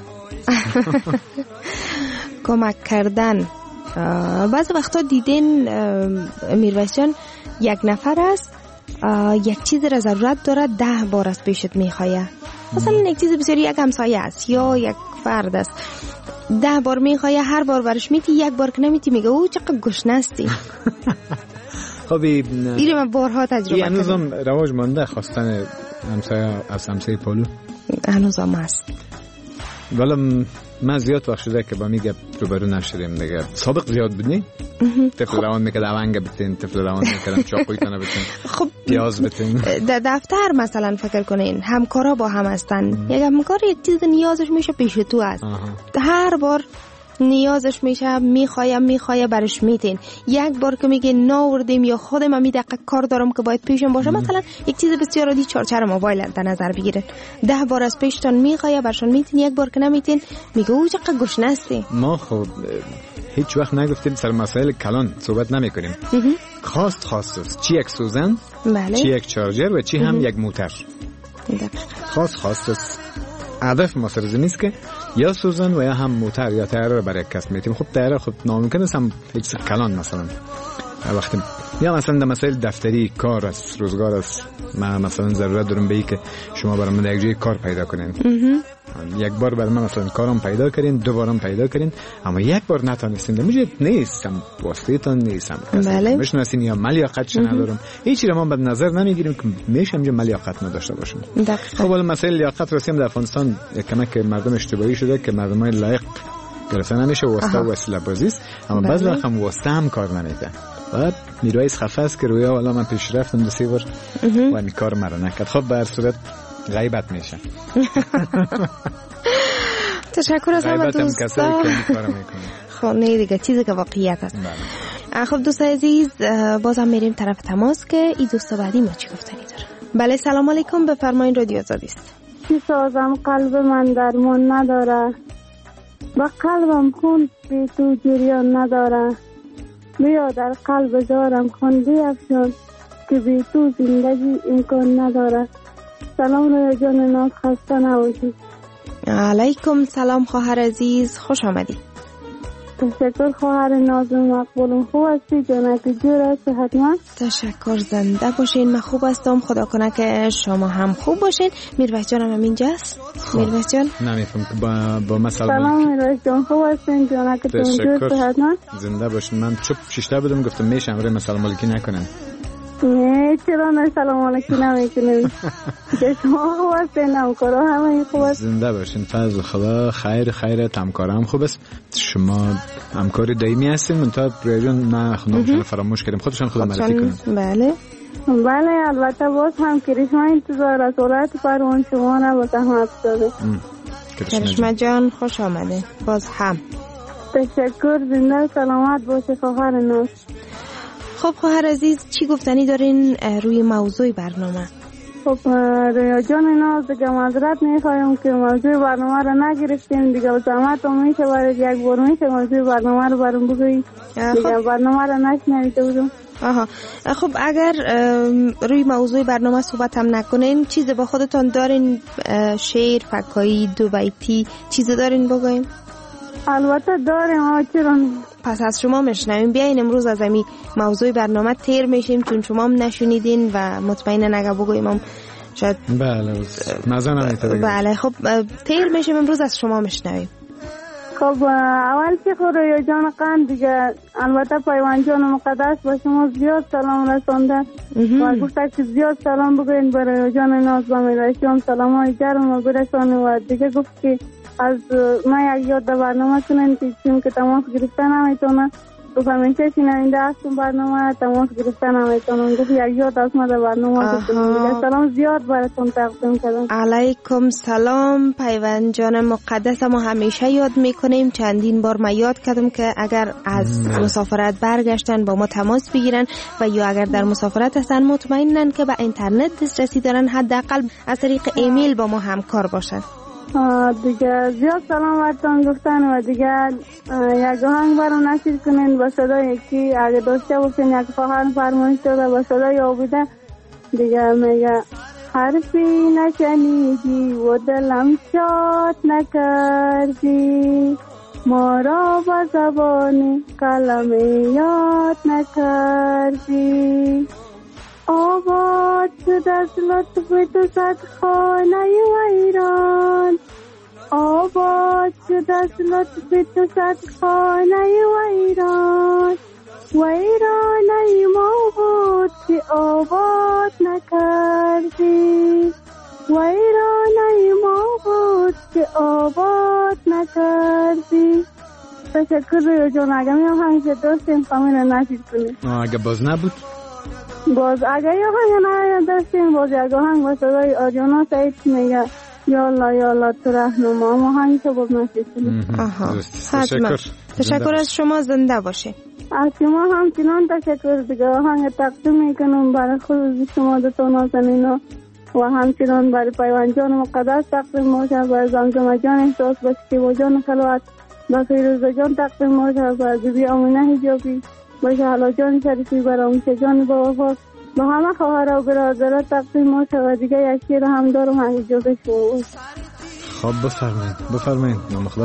کمک کردن. بعضی وقتا دیدین میرویس جان یک نفر است یک چیز را ضرورت داره ده بار از پیشت میخواه. مثلا یک چیز بسیاری یک همسایه است یا یک فرد است ده بار میخواه، هر بار برش میتی یک بار که نمیتی میگه او چقدر گشنه استی. خب این من بارها تجربه کردم. هنوزم رواج مانده خواستن همسایه از همسایه پالو؟ هنوزم هست. ولی من زیاد وقت شده که با میگه روبرو نشدیم دیگه. سابق زیاد بودنی؟ طفل روان میکرد اونگه بتین، طفل روان میکردم چاقوی تنه بتین، خب پیاز بتین. در دفتر مثلا فکر کنین همکارا با هم هستن، یک همکار یک چیز نیازش میشه پیش تو هست، هر بار نیازش میشه میخوایم میخواه برش میتین، یک بار که میگه ناوردیم یا خودم هم دقیقه کار دارم که باید پیشم باشه، مثلا یک چیز بسیار عادی چارچر موبایل در نظر بگیرین، ده بار از پیشتان میخواه برشان میتین، یک بار که نمیتین میگه او چقدر گشنه هستی. ما خب هیچ وقت نگفتیم سر مسائل کلان صحبت نمی کنیم. خواست خواست است، چی یک سوزن، بله. چی یک چارجر و چی هم یک موتر. خواست خواست است. هدف ما سر زمین است که یا سوزن و یا هم موتر یا تیاره رو برای کس میتیم. خب تیاره خب ناممکن است هم هیچ کلان مثلا وقتی یا مثلا در مسائل دفتری کار است، روزگار است، من مثلا ضرورت دارم به ای که شما برای من یک جای کار پیدا کنین. یک بار برای من مثلا کارم پیدا کردین، دو بارم پیدا کردین، اما یک بار نتونستین، میگه نیستم واسطتون نیستم، بله. میشناسین یا ملیاقتش ندارم، هیچی رو ما به نظر نمیگیریم که میشم اینجا ملیاقت نداشته باشم. خب ولی مسائل لیاقت رسیم در افغانستان کمک مردم اشتباهی شده که مردمای لایق گرفته نمیشه، واسطه و وسیله بازی است، اما بعضی وقت هم واسطه هم کار نمیده. بعد میرویس خفه است که رویا والا من پیش رفتم دو سه بار و این کار مرا نکرد. خب به هر صورت غیبت میشه. تشکر از همه دوستا. خب نه دیگه چیزی که واقعیت است. خب دوست عزیز بازم میریم طرف تماس که این دوست بعدی ما چی گفتنی داره. بله سلام علیکم، بفرمایید رادیو آزادی است. چی سازم قلب من درمان نداره، با قلبم خون بی تو جریان نداره، بیا در قلب جارم خون بیفشان که بی تو زندگی امکان نداره. سلام رویا جان ناز، خسته نباشید. علیکم سلام خواهر عزیز، خوش آمدی. تشکر خواهر ناز، مقبولم. خوب هستی جانت جور است حتما؟ تشکر، زنده باشین. من خوب هستم، خدا کنه که شما هم خوب باشین. میرویس جانم هم اینجاست. میرویس جان نمیفهم که با با مثلا سلام میرویس جان، خوب هستین جانت جور است حتما؟ زنده باشین. من چوب شیشته بودم گفتم میشم روی مسلم مالکی نکنن. نه چرا نه سلام علیکم نمیکنیم که شما خوب هستین، همکارا همه خوب هست. زنده باشین. فضل خدا خیر خیرت، همکارا هم خوب است. شما همکار دائمی هستین، منتها پروژه من خودمون فراموش کردیم، خودشان خدا معرفی کنن. بله بله البته باز هم کرشما انتظار است، ولایت پروان شما را با زحمت داده. کرشما جان خوش آمده باز هم. تشکر، زنده سلامت باشه خواهر ناز. خب خواهر عزیز چی گفتنی دارین روی موضوع برنامه؟ خب رویا جان ناز دیگه معذرت میخوایم که موضوع برنامه رو نگرفتیم دیگه، زحمت هم میشه برای یک بار میشه موضوع برنامه رو برام بگویی دیگه، برنامه رو نشنیده بودم. آها خب اگر روی موضوع برنامه صحبت هم نکنین، چیز با خودتان دارین؟ شعر، فکایی، دو بیتی چیز دارین بگویم؟ البته داریم. ها چرا؟ پس از شما میشنویم. بیاین امروز از این موضوع برنامه تیر میشیم چون شما هم نشونیدین و مطمئنا نگه بگویم هم شاید. بله مزه نمیتونه. بله خب تیر میشیم امروز از شما میشنویم. خب اول که خود رویا جان قند دیگه البته پیوان جان مقدس با شما زیاد سلام رسانده و گفته که زیاد سلام بگوین برای رویا جان ناز با میرشیم سلام های گرم و برسانه و دیگه گفت که از ما یک یاد برنامه کنن که چیم که تماس گرفتن نمیتونه تو همیشه شنونده هستم برنامه تماس گرفتن نمیتونم گفت یک یاد از ما در برنامه کنم. سلام زیاد براتون تقدیم کردم. علیکم سلام پیوند جان مقدس، ما همیشه یاد میکنیم. چندین بار ما یاد کردم که اگر از مسافرت برگشتن با ما تماس بگیرن و یا اگر در مسافرت هستن مطمئنن که به اینترنت دسترسی دارن، حداقل از طریق ایمیل با ما همکار باشن. دیگه زیاد سلام براتون گفتن و دیگه یک آهنگ برام نشر کنین با صدای یکی اگه داشته باشین، یک خواهر فرمایش داده با صدای آبیده دیگه میگه حرفی نشنیدی و دلم شاد نکردی، ما را با زبان قلم یاد نکردی، آباد شد از لطف تو صد خانه ویران، آباد شد از لطف تو صد خانه ویران، ویرانه ما با آباد نکردی، ویرانه ما بود که آباد نکردی. تشکر رویا جان. اگه می آهنگ داشتیم خواهیم رو نشید کنیم. اگه باز نبود؟ باز اگه یا آهنگ داشتیم باز اگه آهنگ با صدای آریانا سعید میگه یا الله یا الله تو رهنما، ما آهنگ تو باز نشید کنیم. حتما. تشکر از شما، زنده باشین. از شما همچنان تشکر دیگه. آهنگ تقدیم میکنم برای خود شما دو تا نازنینا و همچنان برای پیوان جان مقدس تقدیم باشه، برای زمزمه جان احساس باشه که با جان خلوت، با فیروزه جان تقدیم باشه، برای بیبی آمینه حجابی باشه، حالا جان شریفی، برای آموشه جان با وفا، با همه خواهر و برادرها تقدیم باشه و دیگه یک شیر هم دارم حجابش باشه. خب بفرمایید بفرمایید. نام خدا.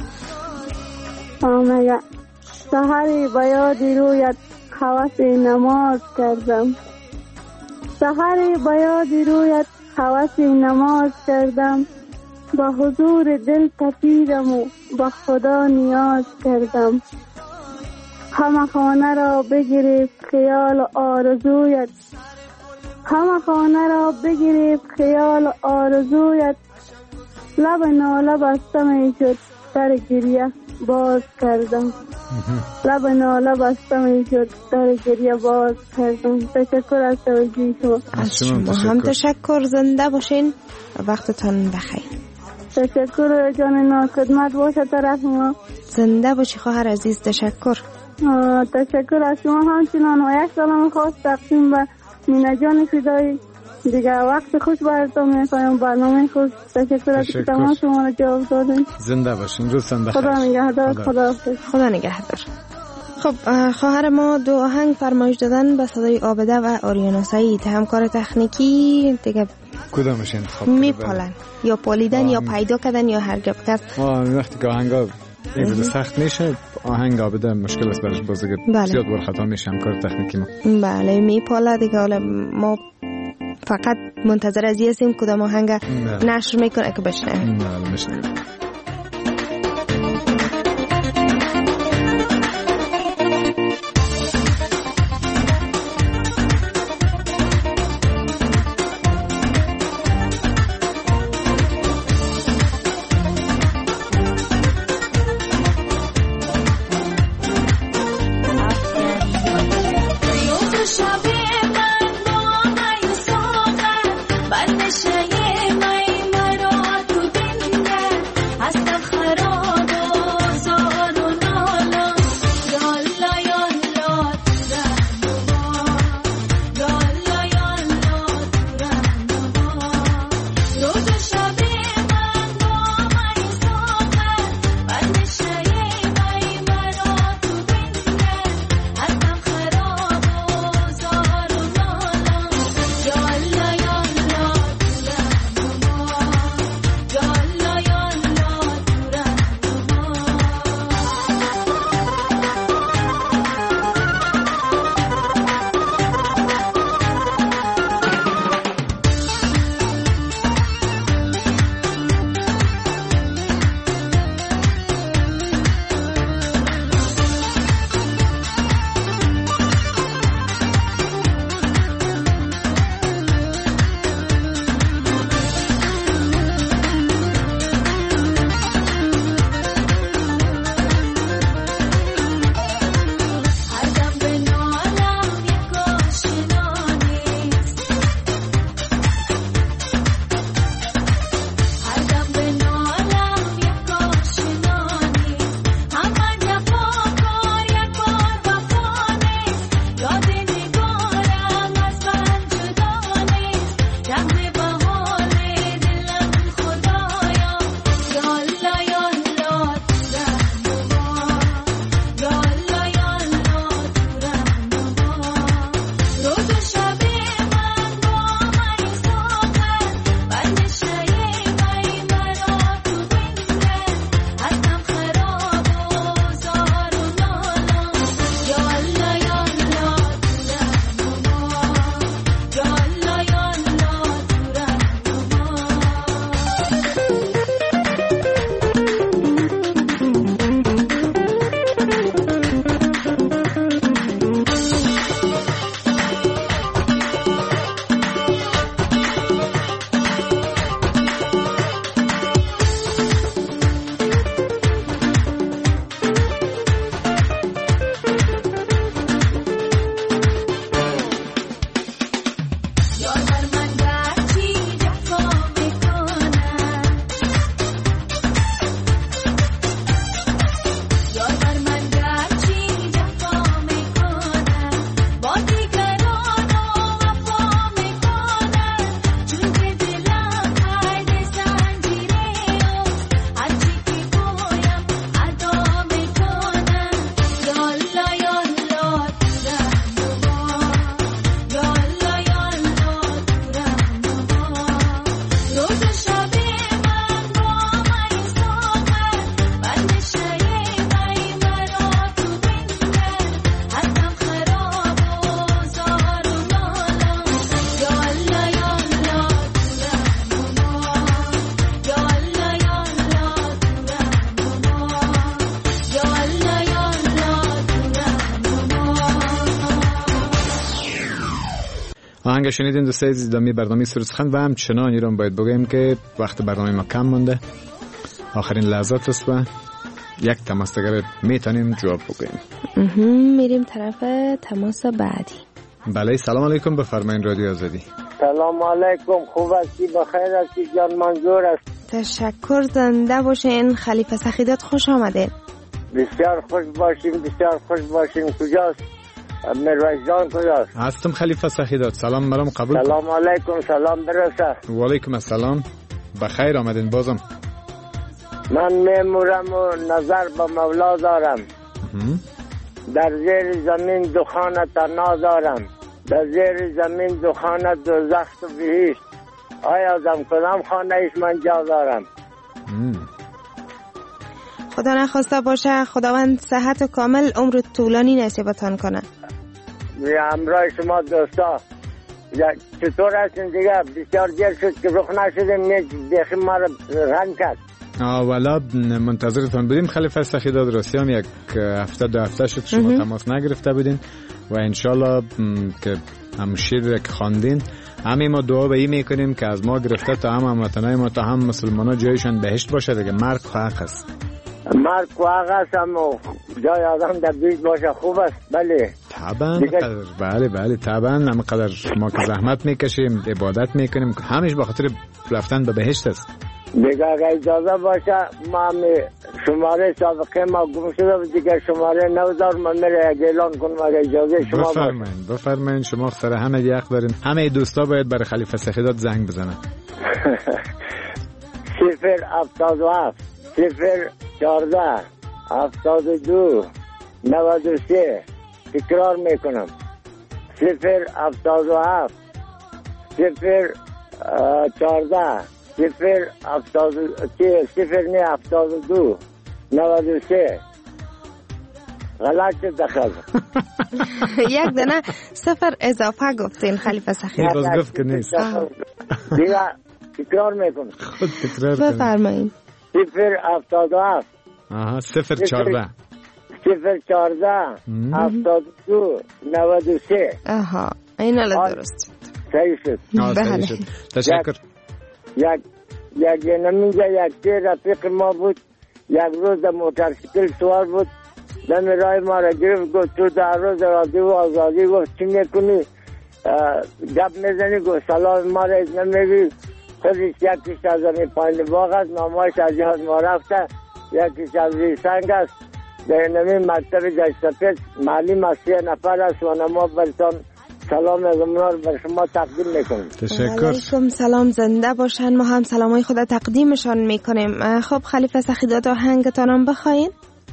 آمگه سحری با یادی رویت حوث نماز کردم، سحری با یادی رویت حوث نماز کردم، با حضور دل تپیدم و با خدا نیاز کردم. همه خانه را بگرفت خیال و آرزویت، همه خانه را بگرفت خیال و آرزویت، لب ناله بسته می شد در گریه باز کردم، لب ناله بسته می شد در گریه باز کردم. تشکر از توجه شما. از شما هم تشکر. زنده باشین، وقتتان بخیر. تشکر جان. خدمت باشه طرف ما. زنده باشی خواهر عزیز. تشکر. تشکر از شما همچنان و یک سلام خاص تقدیم به مینا جان فدایی. دیگه وقت خوش براتون میخوایم، برنامه خوش. تشکر از که تمام شما رو جواب دادین. زنده باشین. روزتان بخیر. خدا نگهدار. خدا خدا نگهدار. خب خواهر ما دو آهنگ فرمایش دادن به صدای عابده و آریانا سعید. همکار تکنیکی دیگه کدامش انتخاب میپالن، یا پالیدن یا پیدا کردن یا هر گپ کس. وقتی که آهنگا این سخت میشه، آهنگ عابده مشکل است برش بازیگر. بله. زیاد بر خطا میشه همکار تکنیکی ما. بله میپاله دیگه. حالا ما فقط منتظر از هستیم کدام آهنگ نشر میکنه که بشنویم. بله بشنویم. Bande shaye mai maro tu dinga آهنگ شنیدین دوستای عزیز، ادامه برنامه سرودسخن و همچنان ایران باید بگیم که وقت برنامه ما کم مونده، آخرین لحظات است و یک تماس دیگر میتونیم جواب بگیم. میریم طرف تماس بعدی. بله سلام علیکم، بفرمایید رادیو آزادی. سلام علیکم، خوب هستی؟ بخیر هستی؟ جان منظور است. تشکر، زنده باشین. خلیفه سخیدات خوش آمدید. بسیار خوش باشین، بسیار خوش باشین. کجاست؟ مرویس جان کجاست؟ هستم خلیفه سخیدات. سلام مرام قبول. سلام علیکم، سلام برسه. و علیکم السلام، بخیر آمدین. بازم من میمورم و نظر به مولا دارم. در زیر زمین دخان تنها دارم، در زیر زمین دخان دوزخ و بهشت. آیا دم کدام خانه ایش من جا دارم؟ خدا نخواسته باشه خداوند صحت کامل عمر طولانی نصیبتان کنه. همراه شما دوستا چطور هستین دیگه؟ بسیار دیر شد که رخ نشدیم، دیخی ما رو رنگ کرد. اولا منتظرتان بودیم خلیفه سخیدات، راستی هم یک هفته دو هفته شد شما تماس نگرفته بودین و انشالله که هم شیر که خواندین همه ما دعا به این میکنیم که از ما گرفته تا هم هموطنای ما تا هم مسلمان ها جایشان بهشت باشه دیگه. مرگ حق است، مرگ حق است، اما جای آدم در بیش باشه خوب است. بله طبعا قدر. بله بله طبعا، هم قدر ما که زحمت میکشیم عبادت میکنیم همیشه به خاطر رفتن به بهشت است دیگه. اگه اجازه باشه ما شماره سابقه ما گم شده بود دیگه، شماره نوزار من میره اگه اعلان کنم اگه اجازه شما باشه. بفرمایید بفرمایید، شما سر همه یک دارین. همه دوستا باید برای خلیفه سخیدات زنگ بزنن. صفر هفتاد و هفت صفر چارده هفتاد و دو نود و سه. تکرار میکنم، صفر هفتاد و هفت صفر چارده صفر هفتاد صفر نه هفتاد و دو نود و سه. غلط شد دخل. یک دنه صفر اضافه گفتین خلیفه سخیدات. باز گفت که نیست. دیگه تکرار میکنم. خود تکرار کنم. بفرمایید. صفر هفتاد و هفت آها صفر چارده صفر چارده هفتاد و دو نود و سه. آها این الان درست صحیح شد. صحیح شد. تشکر. یک یک نمیجا یک تیر رفیق ما بود، یک روز در موترسیکل سوار بود، دم رای ما را گرفت گفت تو در روز رادیو آزادی گفت چی میکنی؟ گپ میزنی؟ گفت سلام ما را از نمیگی؟ خودش یکیش از این پایین باغ است، نامایش از جهاز ما رفته، یکیش از ریسنگ است، در نمی مکتب جشتپیت معلم است، سه نفر است و نما برسان سلام از امرار بر شما تقدیم میکنیم. تشکر. علیکم سلام، زنده باشن. ما هم سلامای خود تقدیمشان میکنیم. خب خلیفه سخیدات آهنگتان هم بخواین؟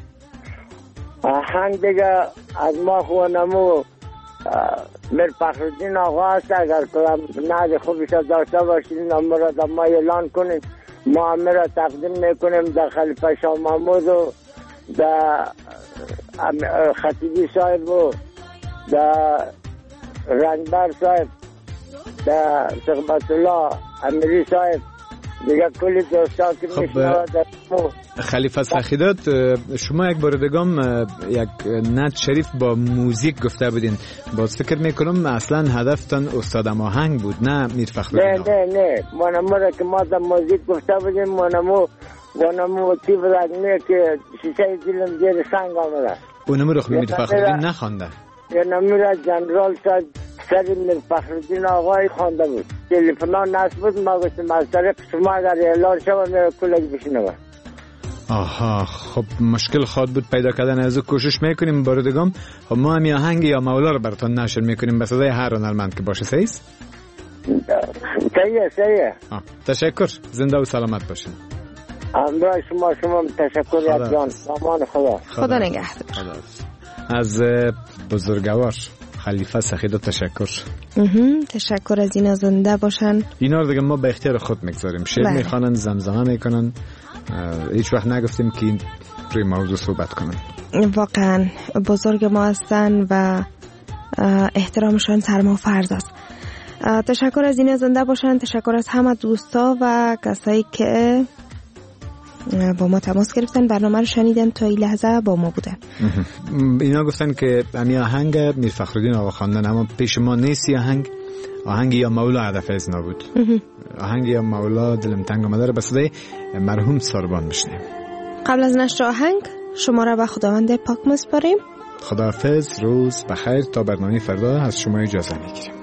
آهنگ دیگه از ما خوانمو میر فخرالدین آقا هست، اگر کدام نهج خوبش داشته باشید نام را در ما اعلان کنید، ما همه را تقدیم میکنیم. در خلیفه شاه محمود و در خطیبی صاحب و در رنگبر صاحب، در صحبت الله امیری صاحب، دیگه کلی دوستا که میشنوه در مو. خلیفه سخیدات شما یک بار دگم یک نعت شریف با موزیک گفته بودین، باز فکر میکنم اصلا هدفتان استاد آهنگ بود نه میر فخرالدین؟ نه نه نه مانمو را که ما در موزیک گفته بودیم مانمو مانمو تی بودنه که شیشه دیلم زیر سنگ آمده. اونمو رو میر فخرالدین نخوانده؟ یا نمیره جنرال سر سر میر فخرالدین آقای خوانده بود. تلفنا نصب بود، ما گفتیم از طریق شما اگر اعلان شما میره کلک بشنوه. آها خب مشکل خواد بود پیدا کردن از او، کوشش میکنیم باردگام. خب ما هم آهنگ یا مولا رو براتون نشر میکنیم به صدای هر هنرمند که باشه. صحیح است؟ صحیح صحیح. تشکر، زنده و سلامت باشین. همراه شما شما تشکر از جان. امان خدا. خدا نگهدار. از بزرگوار خلیفه سخیدات تشکر. تشکر از اینا، زنده باشن. اینا رو دیگه ما به اختیار خود میگذاریم، شعر میخوانن، زمزمه میکنن، هیچ وقت نگفتیم که این روی موضوع صحبت کنن. واقعا بزرگ ما هستن و احترامشان سرما فرض است. تشکر از اینا، زنده باشن. تشکر از همه دوستا و کسایی که با ما تماس گرفتن، برنامه رو شنیدن، تا این لحظه با ما بودن. اینا گفتن که همین آهنگ میر فخرالدین آقا خواندن، اما پیش ما نیست آهنگ. آهنگ یا مولا هدف از نبود. آهنگ یا مولا دلم تنگ آمده رو به صدای مرحوم ساربان بشنیم. قبل از نشر آهنگ شما را به خداوند پاک میسپاریم. خداحافظ، روز بخیر. تا برنامه فردا از شما اجازه میگیریم.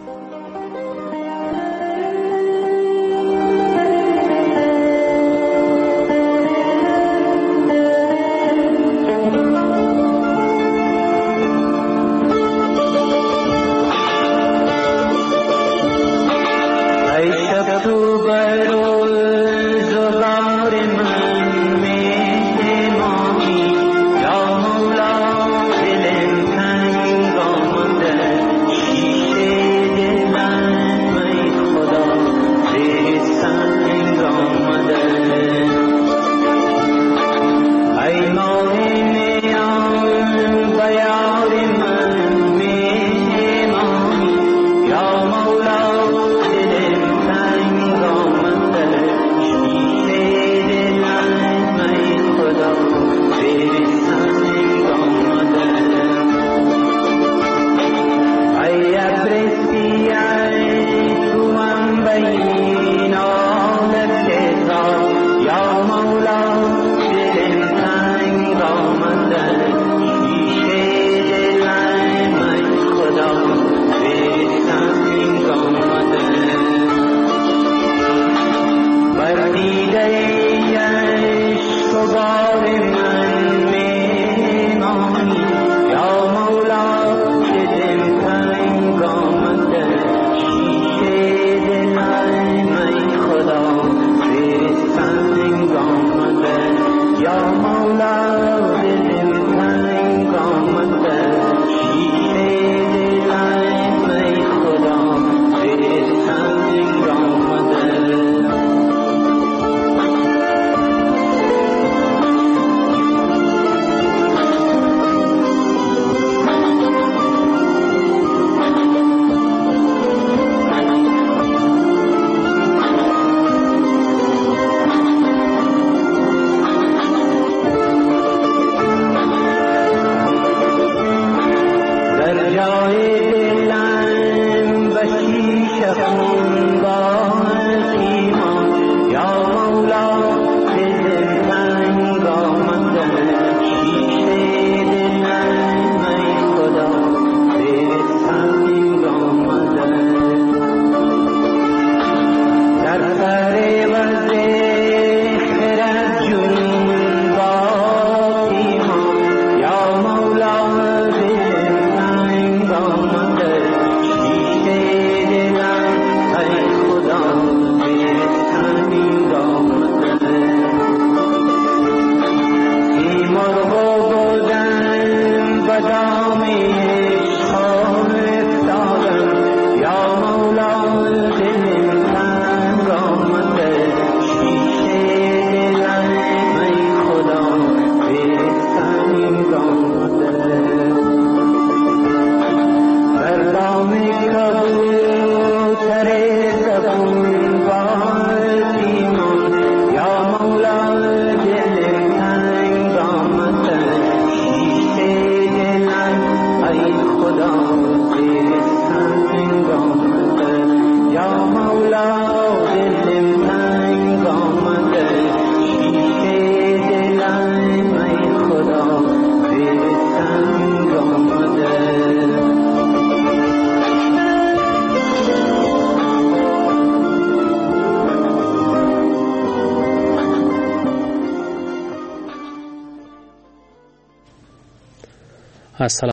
السلام